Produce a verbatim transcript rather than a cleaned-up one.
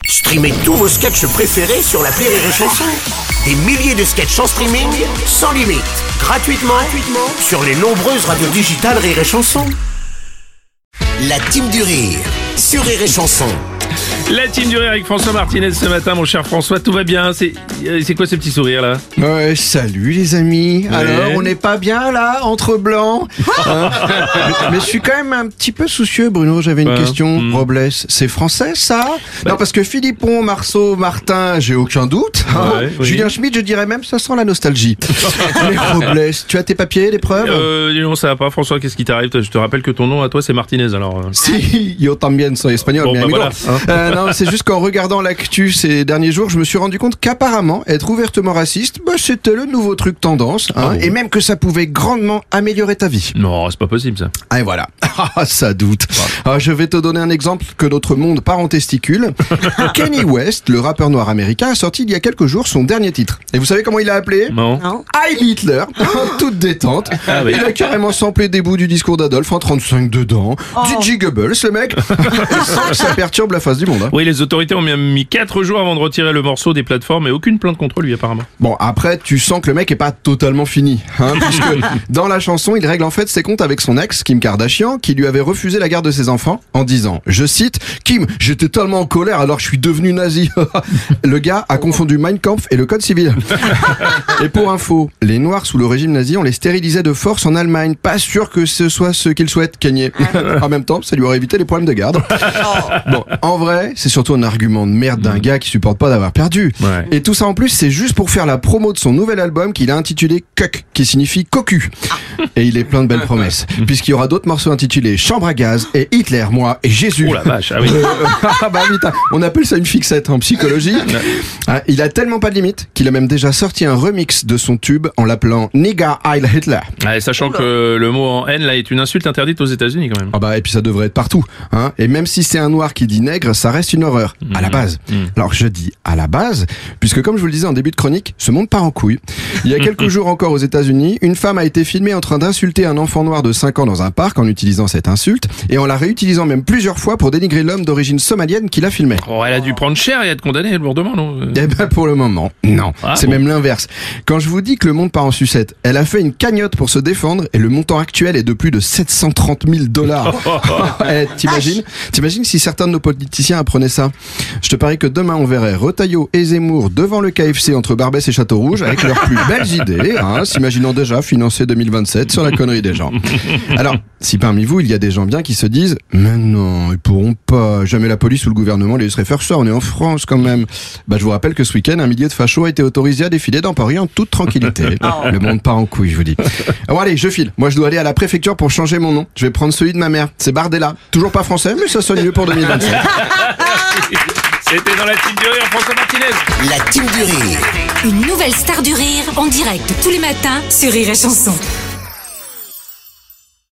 Streamez tous vos sketchs préférés sur l'appli Rire et Chanson. Des milliers de sketchs en streaming, sans limite, gratuitement, gratuitement sur les nombreuses radios digitales Rire et Chanson. La Team du Rire, sur Rire et Chanson. La Team du Rire avec François Martinez ce matin, mon cher François, tout va bien? C'est, c'est quoi ce petit sourire là? Ouais, salut les amis. Ouais. Alors, on n'est pas bien là, entre blancs hein mais, mais je suis quand même un petit peu soucieux, Bruno. J'avais une ouais. question. Mmh. Robles, c'est français ça? bah. Non, parce que Philippon, Marceau, Martin, j'ai aucun doute. Hein ouais, oui. Julien Schmitt, je dirais même, ça sent la nostalgie. Mais Robles, tu as tes papiers, les preuves? Euh, non, ça va pas, François. Qu'est-ce qui t'arrive? Je te rappelle que ton nom à toi, c'est Martinez, alors. Euh... Si, yo también soy espagnol, bon, mais bah voilà. hein. euh, Non, c'est juste qu'en regardant l'actu ces derniers jours, je me suis rendu compte qu'apparemment, être ouvertement raciste, bah, c'était le nouveau truc tendance, hein, ah bon. Et même que ça pouvait grandement améliorer ta vie. Non, c'est pas possible ça. Ah, et voilà. Ah, ça doute. Ouais. Ah, je vais te donner un exemple que notre monde part en testicules. Kanye West, le rappeur noir américain, a sorti il y a quelques jours son dernier titre. Et vous savez comment il l'a appelé? Non. non. Heil Hitler, toute détente. Ah, oui. Il a carrément samplé des bouts du discours d'Adolphe en trente-cinq dedans. Oh. D J Goebbels, le mec. Sans que ça perturbe la face du monde. Hein. Oui, les autorités ont mis quatre jours avant de retirer le morceau des plateformes et aucune plainte contre lui apparemment. Bon, après, tu sens que le mec est pas totalement fini, hein, puisque dans la chanson, il règle en fait ses comptes avec son ex, Kim Kardashian, qui lui avait refusé la garde de ses enfants en disant, je cite, Kim, j'étais tellement en colère alors je suis devenu nazi. Le gars a confondu Mein Kampf et le code civil. Et pour info, les Noirs sous le régime nazi, on les stérilisait de force en Allemagne. Pas sûr que ce soit ce qu'il souhaite, Kanye. En même temps, ça lui aurait évité les problèmes de garde. Bon, en vrai, c'est surtout un argument de merde d'un gars qui supporte pas d'avoir perdu. Ouais. Et tout ça en plus, c'est juste pour faire la promo de son nouvel album qu'il a intitulé Cuck, qui signifie cocu. Et il est plein de belles promesses, puisqu'il y aura d'autres morceaux intitulés Chambre à gaz et Hitler, moi et Jésus. Oh la vache, ah oui. Euh, bah putain, on appelle ça une fixette en psychologie. Ah, il a tellement pas de limite qu'il a même déjà sorti un remix de son tube en l'appelant Nigga Heil Hitler. Ah, sachant que le mot en haine là est une insulte interdite aux États-Unis quand même. Ah bah et puis ça devrait être partout, hein. Et même si c'est un noir qui dit nègre, ça reste une horreur mmh. à la base. Mmh. Alors je dis à la base, puisque comme je vous le disais en début de chronique, ce monde part en couille. Il y a quelques jours encore aux États-Unis, une femme a été filmée en train d'insulter un enfant noir de cinq ans dans un parc en utilisant cette insulte et en la réutilisant même plusieurs fois pour dénigrer l'homme d'origine somalienne qui la filmait. Oh, elle a dû prendre cher et être condamnée lourdement, non? Eh ben pour le moment, non. Ah, c'est bon. Même l'inverse. Quand je vous dis que le monde part en sucette, elle a fait une cagnotte pour se défendre et le montant actuel est de plus de sept cent trente mille dollars. Eh, t'imagines? T'imagines si certains de nos politiciens apprenaient ça? Je te parie que demain on verrait Retailleau et Zemmour devant le K F C entre Barbès et Château-Rouge avec leurs plus belles idées, hein, s'imaginant déjà financer deux mille vingt-sept sur la connerie des gens. Alors, si parmi vous il y a des gens bien qui se disent « Mais non, ils pourront pas, jamais la police ou le gouvernement les laisserait faire ça, on est en France quand même ». Bah je vous rappelle que ce week-end, un millier de fachos a été autorisé à défiler dans Paris en toute tranquillité. Oh. Le monde part en couille, je vous dis. Bon allez, je file. Moi je dois aller à la préfecture pour changer mon nom. Je vais prendre celui de ma mère. C'est Bardella. Toujours pas français, mais ça sonne mieux pour deux mille vingt-sept. C'était dans la Team du Rire, François Martinez. La Team du Rire. Une nouvelle star du rire en direct tous les matins sur Rire et Chanson.